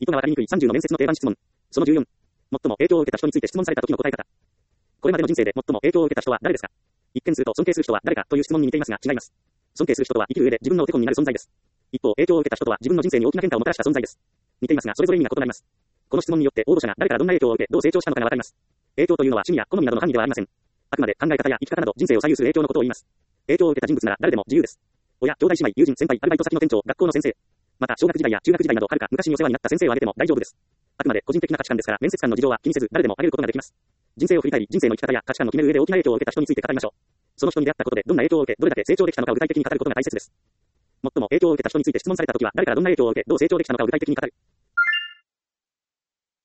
意図がわかりにくい30の面接の定番質問。その14。最も影響を受けた人について質問された時の答え方。これまでの人生で最も影響を受けた人は誰ですか？一見すると尊敬する人は誰かという質問に似ていますが違います。尊敬する人とは生きる上で自分のお手本になる存在です。一方、影響を受けた人とは自分の人生に大きな変化をもたらした存在です。似ていますがそれぞれ意味が異なります。この質問によって応募者が誰からどんな影響を受けどう成長したのかがわかります。影響というのは趣味や好みなどの範囲ではありません。あくまで考え方や生き方など人生を左右する影響のことを言います。影響を受けた人物なら誰でも自由です。親、兄弟姉妹、友人、先輩、アルバイト先の店長、学校の先生。また、小学時代や中学時代など遥か昔にお世話になった先生を挙げても大丈夫です。あくまで個人的な価値観ですから、面接官の事情は気にせず誰でも挙げることができます。人生を振り返り、人生の生き方や価値観を決める上で大きな影響を受けた人について語りましょう。その人に出会ったことでどんな影響を受け、どれだけ成長できたのかを具体的に語ることが大切です。最も影響を受けた人について質問されたときは、誰からどんな影響を受け、どう成長できたのかを具体的に語る。